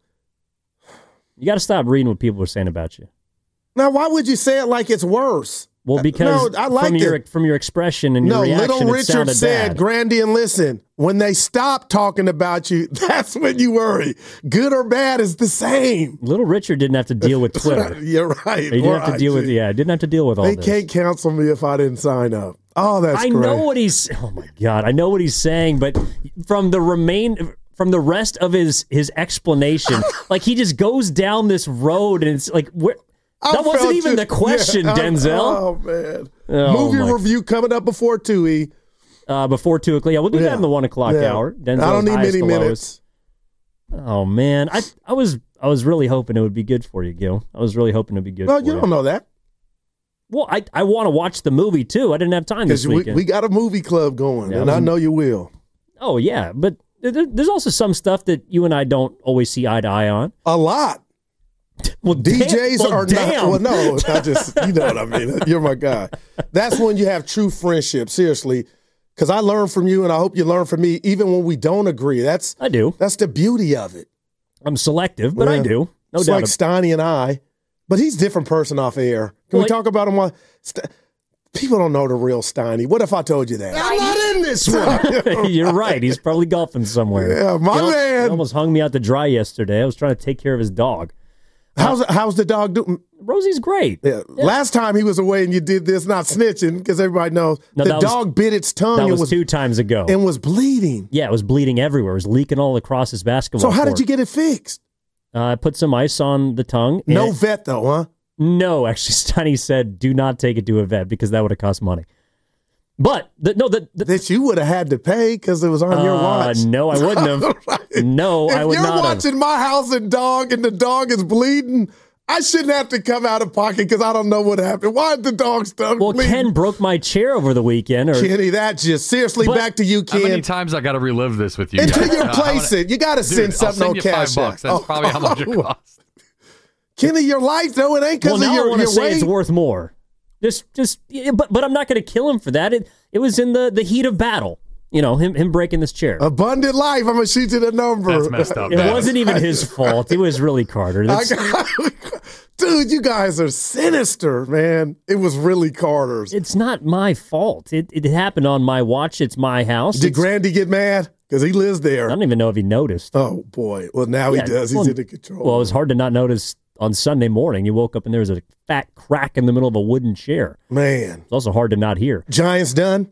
You got to stop reading what people are saying about you. Now, why would you say it like it's worse? Well, because No, I from liked your it. from your expression and your No, reaction, Little it Richard sounded said, bad. Grandy, and listen, when they stop talking about you, that's when you worry. Good or bad is the same. Little Richard didn't have to deal with Twitter. You're right. He didn't have to deal with yeah, didn't have to deal with all They this. can't cancel me if I didn't sign up. Oh, that's I great. know what he's. Oh my god, I know what he's saying, but from the remain from the rest of his his explanation, like he just goes down this road, and it's like where. I That wasn't felt even you- the question, Yeah, I- Denzel. Oh, man. Oh, Movie my- review coming up before two, E. Uh, before two o'clock. Yeah, we'll do Yeah. that in the one o'clock Yeah. hour. Denzel's I don't need highest many to minutes. lowest. Oh man, I I was I was really hoping it would be good for you, Gil. I was really hoping it'd be good. No, for you don't know that. Well, I I want to watch the movie too. I didn't have time this Because we, weekend. we got a movie club going, Yeah, and I I was- know you will. oh yeah, but there, there's also some stuff that you and I don't always see eye to eye on. A lot. Well, D Js damn, well, are damn. not. Well, no, I just, you know what I mean. You're my guy. That's when you have true friendship, seriously. Because I learn from you, and I hope you learn from me, even when we don't agree. That's I do. That's the beauty of it. I'm selective, but yeah. I do. No it's doubt. like Steiny and I, but he's a different person off air. Can Well, we talk about him? While, St- people don't know the real Steiny. What if I told you that? I'm not in this one. You're right. He's probably golfing somewhere. Yeah, my he man. He almost hung me out to dry yesterday. I was trying to take care of his dog. How's how's the dog doing? Rosie's great. Yeah. Yeah. Last time he was away and you did this, not snitching, because everybody knows No, the that was- dog bit its tongue. That and was, was two times ago. and was bleeding. Yeah, it was bleeding everywhere. It was leaking all across his basketball So how court. did you get it fixed? Uh, I put some ice on the tongue. No and- vet though, huh? No, actually, Steiny said, do not take it to a vet because that would have cost money. But, the, no, the, the, That you would have had to pay because it was on your uh, watch. no, I wouldn't have. Right. No, if I would you're not have. watching my house and dog and the dog is bleeding, I shouldn't have to come out of pocket because I don't know what happened. Why did the dog stop Well, bleeding? Ken broke my chair over the weekend. Or, Kenny, that just seriously But- back to you, How many Ken. times I got to relive this with you Until guys? you Uh, replace I wanna- it, you got to Dude, send I'll something send on you Cash five App. bucks. That's Oh. probably how much it costs. Kenny, your life though, it ain't well, because now of I your, want to your say weight. it's worth more. Just, just, yeah, but, but I'm not going to kill him for that. It, it was in the, the heat of battle. You know, him, him breaking this chair. Abundant life. I'm gonna shoot you the number. That's messed up. It That wasn't even his fault. It was really Carter. I That's, got- Dude, you guys are sinister, man. It was really Carter's. it's not my fault. It, it happened on my watch. It's my house. Did It's- Grandy get mad? Because he lives I there. don't even know if he noticed. Oh, boy. Well, now Yeah, he does. He's well, in control. Well, it was hard to not notice on Sunday morning. You woke up and there was a fat crack in the middle of a wooden chair. Man. It's also hard to not hear. Giants done?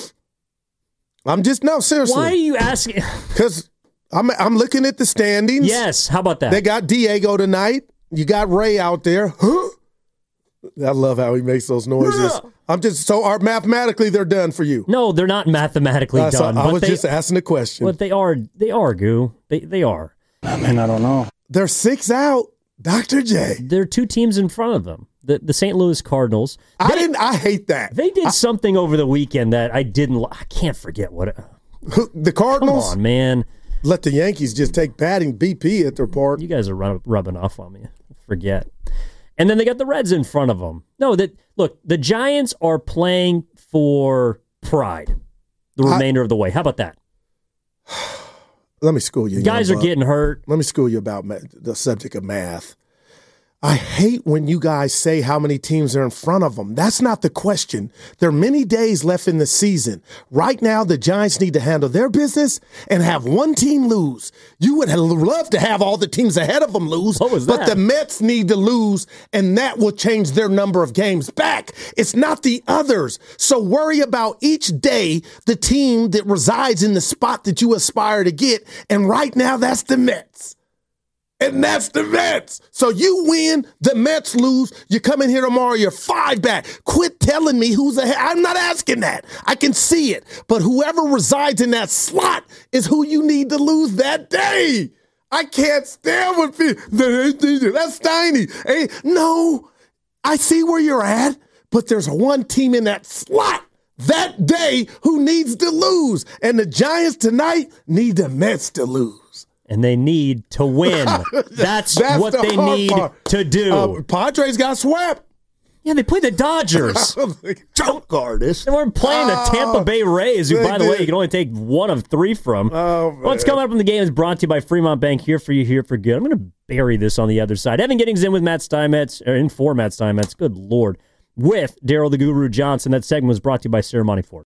I'm just, no, seriously. Why are you asking? Because I'm, I'm looking at the standings. Yes, how about that? They got Diego tonight. You got Ray out there. Huh? I love how he makes those noises. I'm just, so are, mathematically, they're done for you. no, they're not mathematically Uh, so done. I but was they, just asking the question. But they are. They are, Goo. They they are. They're six out. Doctor J. There are two teams in front of them. The the Saint Louis Cardinals. I didn't, I hate that. They did something over the weekend that I didn't. li- I can't forget what. It, The come Cardinals on, man. let the Yankees just take batting B P at their park. You guys are rub- rubbing off on me. Forget. And then they got the Reds in front of them. No, that look. The Giants are playing for pride. The I- remainder of the way. How about that? Let me school you. Guys young are buck. getting hurt. Let me school you about ma- the subject of math. I hate when you guys say how many teams are in front of them. That's not the question. There are many days left in the season. Right now, the Giants need to handle their business and have one team lose. You would have loved to have all the teams ahead of them lose, What was but that? the Mets need to lose, and that will change their number of games back. It's not the others. So worry about each day the team that resides in the spot that you aspire to get, and right now, that's the Mets. And that's the Mets. So you win, the Mets lose. You come in here tomorrow, you're five back. Quit telling me who's ahead. I'm not asking that. I can see it. But whoever resides in that slot is who you need to lose that day. I can't stand with people. That's tiny. Hey, no, I see where you're at, but there's one team in that slot that day who needs to lose. And the Giants tonight need the Mets to lose. And they need to win. That's, That's what the they hard need part. to do. Uh, Padres got swept. yeah, they played the Dodgers. Choke artist. They weren't playing the Tampa Bay Rays, who, they by the way, did. you can only take one of three from. Oh, What's man. coming up in the game is brought to you by Fremont Bank. Here for you, here for good. I'm going to bury this on the other side. Evan Giddings in with Matt Steinmetz, or in for Matt Steinmetz. Good Lord. With Daryl the Guru Johnson. That segment was brought to you by Ceremony Ford.